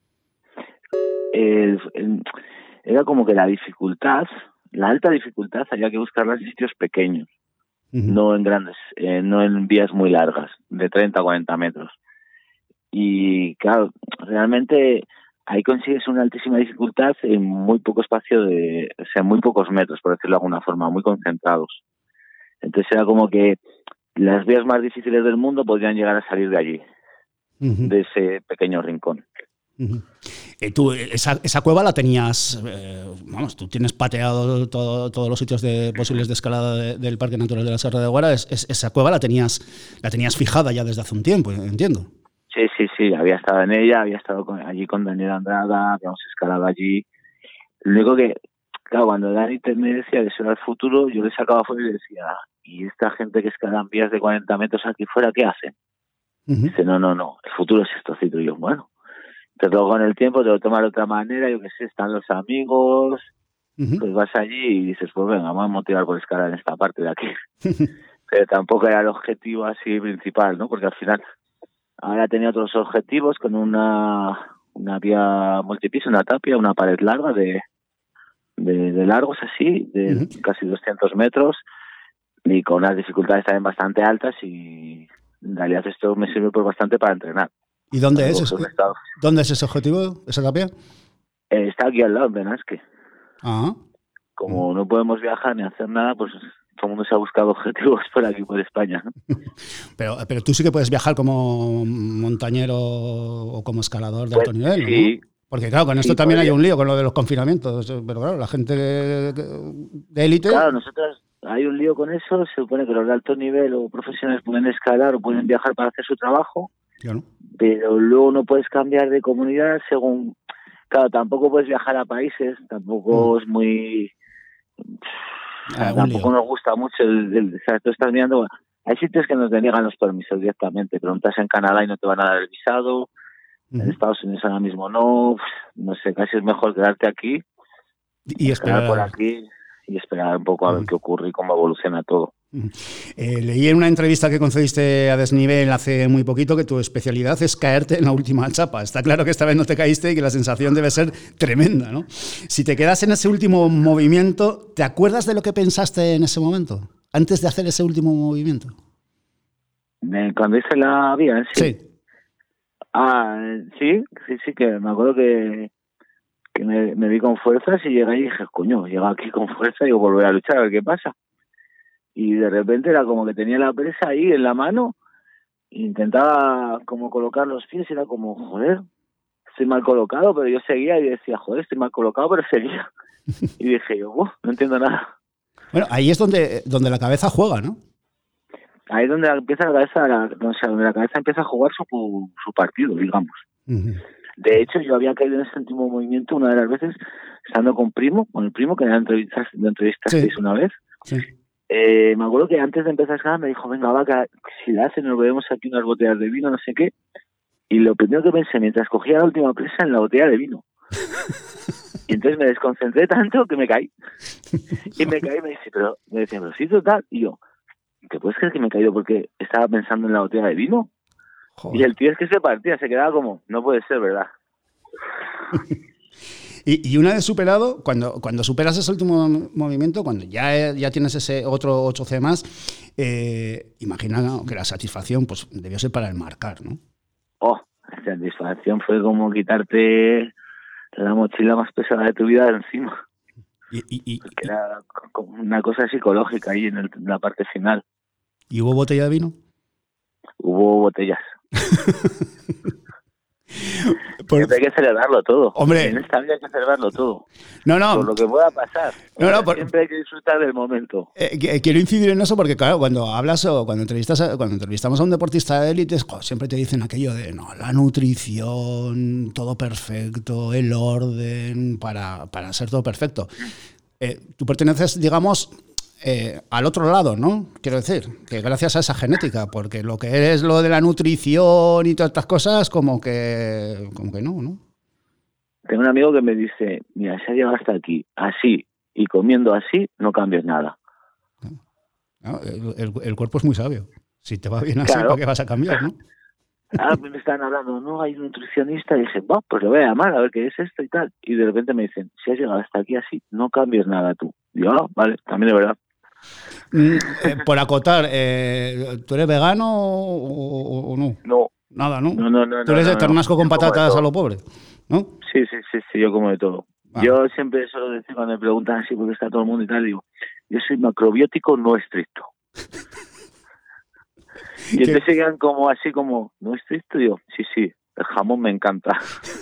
El, el, era como que la dificultad, la alta dificultad había que buscarla en sitios pequeños, uh-huh. no en grandes, eh, no en vías muy largas, de treinta a cuarenta metros. Y claro, realmente ahí consigues una altísima dificultad en muy poco espacio, de, o sea, muy pocos metros, por decirlo de alguna forma, muy concentrados. Entonces era como que las vías más difíciles del mundo podrían llegar a salir de allí, uh-huh. de ese pequeño rincón. Uh-huh. Eh, tú, esa, esa cueva la tenías, eh, vamos, tú tienes pateado todo, todos los sitios de, posibles de escalada de, del Parque Natural de la Serra de Guara. Es, es, esa cueva la tenías, la tenías fijada ya desde hace un tiempo, entiendo. Sí, sí, sí, había estado en ella, había estado con, allí con Daniel Andrada, habíamos escalado allí. Lo único que, claro, cuando Dani me decía que eso era el futuro, yo le sacaba fuera y le decía, ¿y esta gente que escalan vías de cuarenta metros aquí fuera, qué hacen? Uh-huh. Dice, no, no, no, el futuro es esto, Cito. Y yo, bueno, te luego con el tiempo te lo tomas de otra manera, yo qué sé, están los amigos, uh-huh. pues vas allí y dices, pues venga, vamos a motivar por escalar en esta parte de aquí. Pero tampoco era el objetivo así principal, ¿no? Porque al final... Ahora tenía otros objetivos con una una vía multipiso, una tapia, una pared larga de de, de largos así, de uh-huh. casi doscientos metros y con unas dificultades también bastante altas y en realidad esto me sirve pues bastante para entrenar. ¿Y dónde es? ¿Dónde es ese objetivo, esa tapia? Eh, está aquí al lado, en Benasque. Ah. Como uh-huh. no podemos viajar ni hacer nada, pues... todo el mundo se ha buscado objetivos por aquí, por España, ¿no? pero, pero tú sí que puedes viajar como montañero o como escalador de pues, alto nivel, sí. ¿no? Porque claro, con esto sí, también podría. Hay un lío con lo de los confinamientos, pero claro, la gente de élite... Claro, nosotros hay un lío con eso, se supone que los de alto nivel o profesionales pueden escalar o pueden viajar para hacer su trabajo, claro. Pero luego no puedes cambiar de comunidad según... Claro, tampoco puedes viajar a países, tampoco mm. es muy... O sea, tampoco nos gusta mucho el, el, o sea, tú estás mirando, bueno, hay sitios que nos deniegan los permisos directamente, preguntas en Canadá y no te van a dar el visado, uh-huh. en Estados Unidos ahora mismo no, no sé, casi es mejor quedarte aquí y esperar por aquí y esperar un poco a uh-huh. ver qué ocurre y cómo evoluciona todo. Uh-huh. Eh, leí en una entrevista que concediste a Desnivel hace muy poquito que tu especialidad es caerte en la última chapa. Está claro que esta vez no te caíste y que la sensación debe ser tremenda, ¿no? Si te quedas en ese último movimiento, ¿te acuerdas de lo que pensaste en ese momento? Antes de hacer ese último movimiento. Cuando hice la vía, sí. Sí. Ah, sí, sí, sí, que me acuerdo que, que me, me vi con fuerzas y llegué y dije, coño, llego aquí con fuerza y volver a luchar a ver qué pasa. Y de repente era como que tenía la presa ahí en la mano, intentaba como colocar los pies y era como, joder, estoy mal colocado, pero yo seguía y decía, joder, estoy mal colocado, pero seguía. Y dije yo, uh, no entiendo nada. Bueno, ahí es donde, donde la cabeza juega, ¿no? Ahí es donde empieza la cabeza, la, o sea, donde la cabeza empieza a jugar su, su partido, digamos. Uh-huh. De hecho, yo había caído en ese último movimiento una de las veces, estando con Primo, con el Primo, que ya entrevistas, lo entrevistasteis sí. una vez. Sí. Eh, me acuerdo que antes de empezar a escalar me dijo, venga, va, que si la hacen nos bebemos aquí unas botellas de vino, no sé qué. Y lo primero que pensé, mientras cogía la última presa, en la botella de vino. Y entonces me desconcentré tanto que me caí. Y me caí y me dice, pero, me decía, pero sí, total. Y yo, ¿te puedes creer que me he caído porque estaba pensando en la botella de vino? Joder. Y el tío es que se partía, se quedaba como, no puede ser, ¿verdad? Y, y una vez superado, cuando, cuando superas ese último movimiento, cuando ya, ya tienes ese otro ocho ce más, eh, imagina que la satisfacción pues debió ser para enmarcar, ¿no? Oh, la satisfacción fue como quitarte la mochila más pesada de tu vida de encima. Y, y, y, Porque era como una cosa psicológica ahí en, el, en la parte final. ¿Y hubo botella de vino? Hubo botellas. Por... Siempre hay que celebrarlo todo. Hombre. En esta vida hay que celebrarlo todo. No, no. Por lo que pueda pasar. No, no, por... Siempre hay que disfrutar del momento. Eh, quiero incidir en eso porque, claro, cuando hablas o cuando entrevistas, a, cuando entrevistamos a un deportista de élite, siempre te dicen aquello de no, la nutrición, todo perfecto, el orden, para, para ser todo perfecto. Eh, tú perteneces, digamos, eh, al otro lado, ¿no? Quiero decir, que gracias a esa genética, porque lo que es lo de la nutrición y todas estas cosas, como que, como que no, ¿no? Tengo un amigo que me dice, mira, si has llegado hasta aquí, así, y comiendo así, no cambies nada. No, el, el, el cuerpo es muy sabio. Si te va bien así, claro. ¿para qué vas a cambiar, no? Ah, me están hablando, no, hay un nutricionista, y dije, va, pues le voy a llamar a ver qué es esto y tal. Y de repente me dicen, si has llegado hasta aquí así, no cambies nada tú. Y yo, ah, vale, también es verdad. Mm, eh, por acotar, eh, ¿tú eres vegano o, o, o no? No, Nada, ¿no? No, no, no. Tú eres no, de no, ternasco no. con patatas a lo pobre, ¿no? Sí, sí, sí, sí, yo como de todo. Ah. Yo siempre suelo decir cuando me preguntan así porque está todo el mundo y tal, digo, yo soy macrobiótico no estricto. Y entonces se quedan como así como, ¿no estricto? Digo, sí, sí, el jamón me encanta.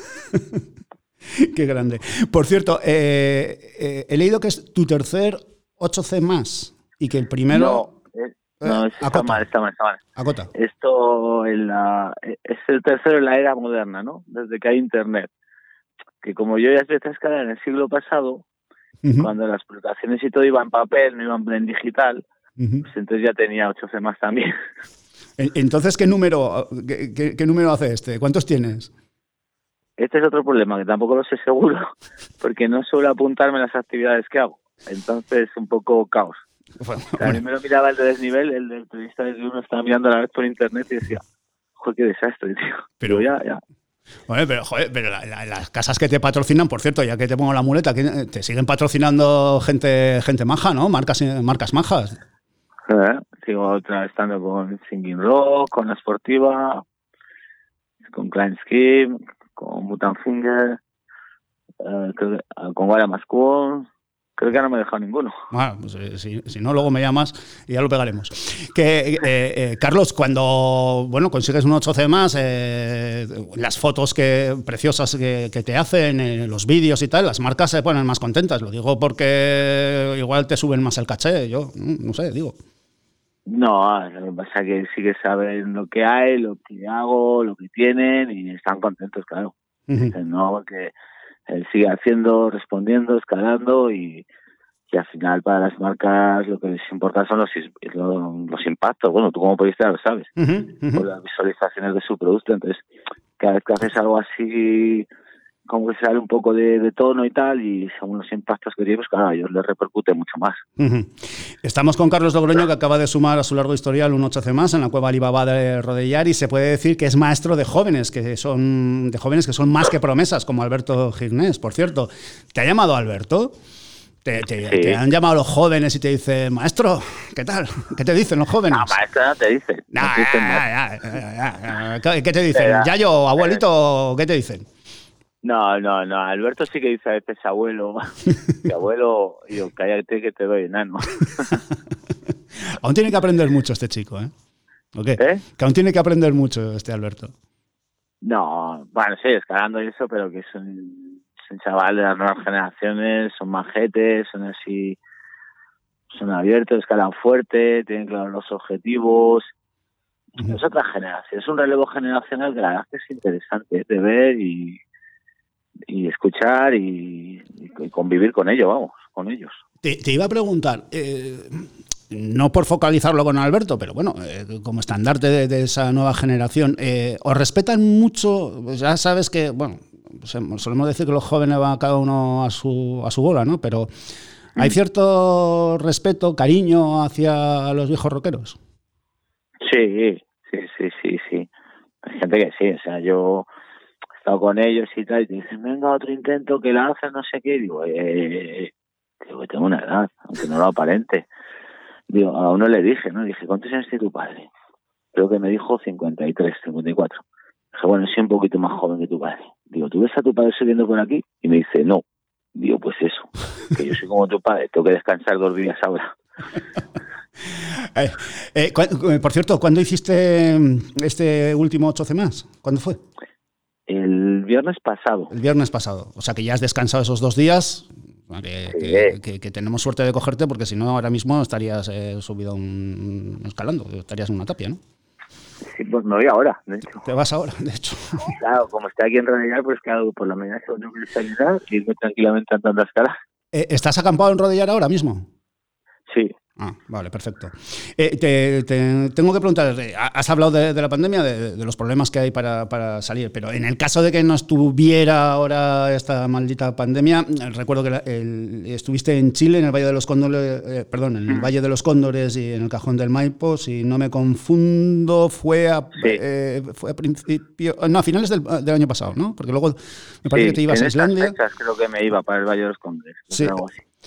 Qué grande. Por cierto, eh, eh, he leído que es tu tercer ocho ce más y que el primero... No, es, no, eh, está acota. mal, está mal, está mal. Acota. Esto en la, es el tercero en la era moderna, ¿no? Desde que hay internet. Que como yo ya empecé a escalar en el siglo pasado, uh-huh. cuando las publicaciones y todo iba en papel, no iban en digital, uh-huh. pues entonces ya tenía ocho ce más también. Entonces, ¿qué número, qué, qué, qué número hace este? ¿Cuántos tienes? Este es otro problema, que tampoco lo sé seguro, porque no suelo apuntarme las actividades que hago. Entonces, un poco caos. Bueno, o sea, bueno. Primero miraba el de desnivel, el del periodista de uno estaba mirando a la vez por internet y decía, joder, qué desastre, tío. Pero ya, ya. Bueno, pero, joder, pero la, la, las casas que te patrocinan, por cierto, ya que te pongo la muleta, que te siguen patrocinando gente gente maja, ¿no? Marcas marcas majas. Eh, sigo otra estando con Singing Rock, con La Sportiva, con Klein Scheme, con Mutant Finger, eh, creo que, con Guara Mascón. Creo que no me he dejado ninguno. Bueno, pues, eh, si, si no, luego me llamas y ya lo pegaremos. Que, eh, eh, Carlos, cuando bueno consigues un ocho ce más, eh, las fotos que preciosas que, que te hacen, eh, los vídeos y tal, las marcas se ponen más contentas. Lo digo porque igual te suben más el caché. Yo no sé, digo. No, lo que pasa es que sí que saben lo que hay, lo que hago, lo que tienen y están contentos, claro. Uh-huh. No, porque él sigue haciendo, respondiendo, escalando y, y al final para las marcas lo que les importa son los, los, los impactos. Bueno, tú como periodista lo sabes, uh-huh, uh-huh. por las visualizaciones de su producto. Entonces, cada vez que haces algo así, como que sale un poco de, de tono y tal, y según los impactos que tiene, pues claro, a ellos les repercute mucho más. Uh-huh. Estamos con Carlos Logroño, que acaba de sumar a su largo historial un ocho ce más en la cueva Alibaba de Rodellar, y se puede decir que es maestro de jóvenes, que son de jóvenes que son más que promesas, como Alberto Gignés. Por cierto, ¿te ha llamado Alberto? Te, te, sí. te han llamado los jóvenes y te dicen, maestro, ¿qué tal? ¿Qué te dicen los jóvenes? No, maestro no te dicen. No, no te dicen ya, ya, ya, ya. ¿Qué te dicen? ¿Yayo, abuelito? ¿Qué te dicen? No, no, no. Alberto sí que dice a veces abuelo. Mi abuelo, y yo, cállate que te doy enano. Aún tiene que aprender mucho este chico, ¿eh? ¿O qué? ¿Eh? Que aún tiene que aprender mucho este Alberto. No, bueno, sí, escalando y eso, pero que son, son chavales de las nuevas generaciones, son majetes, son así, son abiertos, escalan fuerte, tienen claros los objetivos. Uh-huh. Es otra generación, es un relevo generacional que la verdad es que es interesante de ver y y escuchar y, y convivir con ellos, vamos, con ellos. Te, te iba a preguntar, eh, no por focalizarlo con Alberto, pero bueno, eh, como estandarte de, de esa nueva generación, eh, ¿os respetan mucho? Ya sabes que, bueno, solemos decir que los jóvenes van cada uno a su, a su bola, ¿no? Pero ¿hay cierto respeto, cariño hacia los viejos rockeros? Sí, sí, sí, sí, sí. Hay gente que sí, o sea, yo con ellos y tal, y te dicen, venga, otro intento, que la hacen, no sé qué, y digo, eh, digo, tengo una edad, aunque no lo aparente. Digo, a uno le dije, ¿no? Dije, ¿cuántos años tiene tu padre? Creo que me dijo cincuenta y tres, cincuenta y cuatro. Dije, bueno, soy un poquito más joven que tu padre. Digo, ¿tú ves a tu padre subiendo por aquí? Y me dice, no. Digo, pues eso, que yo soy como tu padre, tengo que descansar dos días ahora. eh, eh, por cierto, ¿cuándo hiciste este último ocho ce más? ¿Cuándo fue? El viernes pasado. El viernes pasado. O sea que ya has descansado esos dos días. Que, sí. que, que, que tenemos suerte de cogerte, porque si no, ahora mismo estarías eh, subido un, escalando, estarías en una tapia, ¿no? Sí, pues me voy ahora, de hecho. Te vas ahora, de hecho. Claro, como estoy aquí en Rodellar, pues claro, por la mañana tengo que desayunar y irme tranquilamente andando a escalar. Eh, ¿Estás acampado en Rodellar ahora mismo? Sí. Ah, vale, perfecto. Eh, te, te tengo que preguntar, has hablado de, de la pandemia, de, de los problemas que hay para, para salir, pero en el caso de que no estuviera ahora esta maldita pandemia, recuerdo que la, el, estuviste en Chile, en el Valle de los Cóndores, eh, perdón, en el Valle de los Cóndores y en el Cajón del Maipo, si no me confundo, fue a, sí. eh, fue a principio, no, a finales del, del año pasado, ¿no? Porque luego me parece sí, que te ibas en a Islandia. Fechas creo que me iba para el Valle de los Cóndores. Sí. Algo así.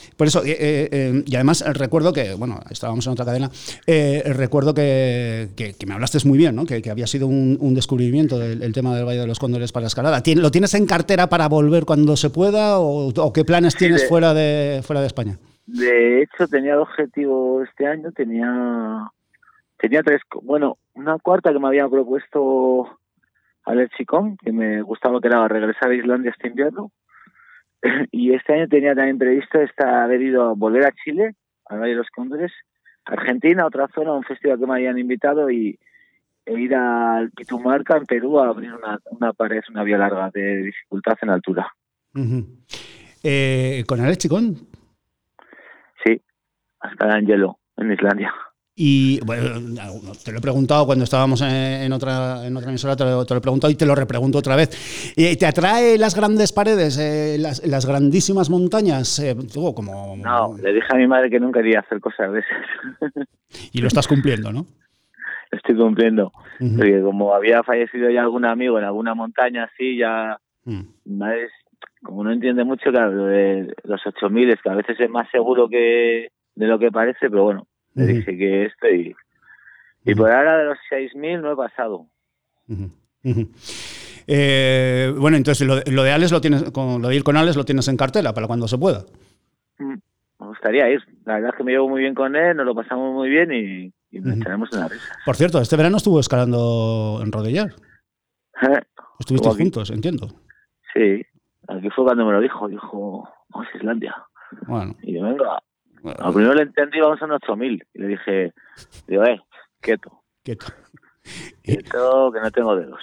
Por eso, eh, eh, y además recuerdo que, bueno, estábamos en otra cadena, eh, recuerdo que, que, que me hablaste muy bien, ¿no? Que, que había sido un, un descubrimiento del el tema del Valle de los Cóndores para escalada. ¿Lo tienes en cartera para volver cuando se pueda o, o qué planes tienes sí, de, fuera de fuera de España? De hecho, tenía el objetivo este año, tenía tenía tres, bueno, una cuarta que me había propuesto Alex Chicón, que me gustaba, que era regresar a Islandia este invierno. Y este año tenía también previsto estar, haber ido a volver a Chile, al Valle de los Cóndores, Argentina, otra zona, un festival que me habían invitado, y e ir al Pitumarca, en Perú, a abrir una, una pared, una vía larga de dificultad en altura. Uh-huh. eh, ¿Con Alex Chicón? Sí, hasta en hielo, en Islandia. Y bueno, te lo he preguntado cuando estábamos en, en otra en otra emisora, te lo, te lo he preguntado y te lo repregunto otra vez. ¿Te atrae las grandes paredes, eh, las, las grandísimas montañas? Eh, como... No, le dije a mi madre que nunca quería hacer cosas de esas. Y lo estás cumpliendo, ¿no? Lo estoy cumpliendo. Uh-huh. Porque como había fallecido ya algún amigo en alguna montaña así, ya... Uh-huh. Mi madre, como no entiende mucho, claro, de los ocho mil es que a veces es más seguro que de lo que parece, pero bueno. Le uh-huh. dije que esto y, y uh-huh. por ahora de los seis mil no he pasado. Uh-huh. Uh-huh. Eh, bueno, entonces lo, lo de Alex lo tienes, con, lo de ir con Alex lo tienes en cartera para cuando se pueda. Mm, me gustaría ir. La verdad es que me llevo muy bien con él, nos lo pasamos muy bien y, y nos uh-huh. echaremos una risa. Por cierto, este verano estuvo escalando en Rodellar. Estuvisteis juntos, entiendo. Sí, aquí fue cuando me lo dijo. Dijo, vamos a Islandia. Bueno. Y yo, venga. Bueno, al primero le entendí, vamos a unos ocho mil. Y le dije, digo, eh, quieto. Quieto. Quieto, que no tengo dedos.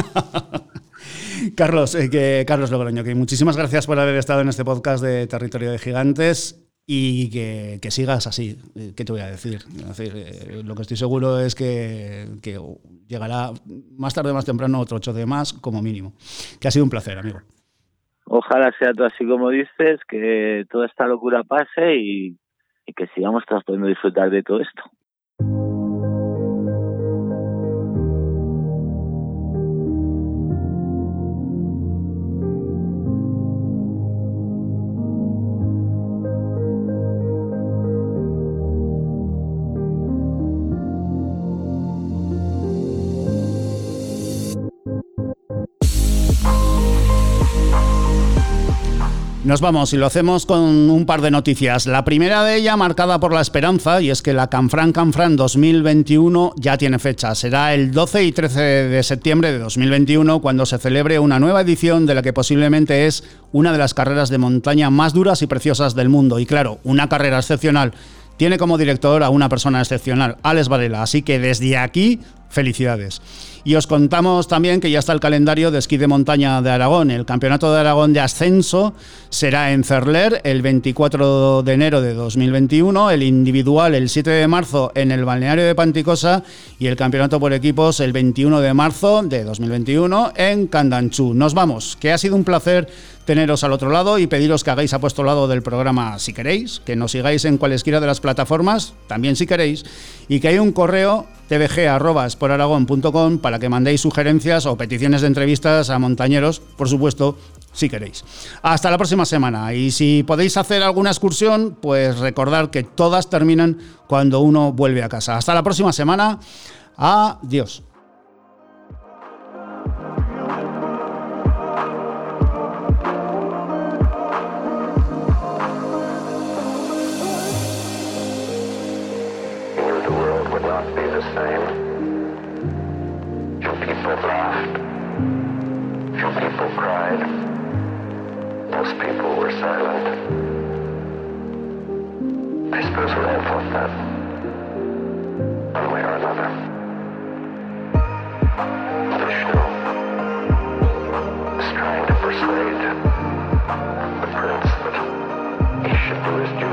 Carlos, eh, que, Carlos Logroño, que muchísimas gracias por haber estado en este podcast de Territorio de Gigantes y que, que sigas así. ¿Qué te voy a decir? Es decir, eh, lo que estoy seguro es que, que llegará más tarde o más temprano otro ocho de más, como mínimo. Que ha sido un placer, amigo. Ojalá sea todo así como dices, que toda esta locura pase y... y que sigamos todos pudiendo disfrutar de todo esto. Nos vamos y lo hacemos con un par de noticias. La primera de ellas marcada por la esperanza, y es que la Canfranc Canfranc dos mil veintiuno ya tiene fecha. Será el doce y trece de septiembre de dos mil veintiuno cuando se celebre una nueva edición de la que posiblemente es una de las carreras de montaña más duras y preciosas del mundo. Y claro, una carrera excepcional tiene como director a una persona excepcional, Alex Varela. Así que desde aquí, felicidades. Y os contamos también que ya está el calendario de esquí de montaña de Aragón. El Campeonato de Aragón de Ascenso será en Cerler el veinticuatro de enero de dos mil veintiuno, el individual el siete de marzo en el balneario de Panticosa y el campeonato por equipos el veintiuno de marzo de dos mil veintiuno en Candanchú. Nos vamos, que ha sido un placer teneros al otro lado y pediros que hagáis a vuestro lado del programa si queréis, que nos sigáis en cualesquiera de las plataformas, también si queréis, y que hay un correo t v g arroba sporaragón punto com para que mandéis sugerencias o peticiones de entrevistas a montañeros, por supuesto, si queréis. Hasta la próxima semana, y si podéis hacer alguna excursión, pues recordad que todas terminan cuando uno vuelve a casa. Hasta la próxima semana, adiós. Most people were silent. I suppose we all thought that, one way or another. Vishnu was trying to persuade the prince that he should do his job.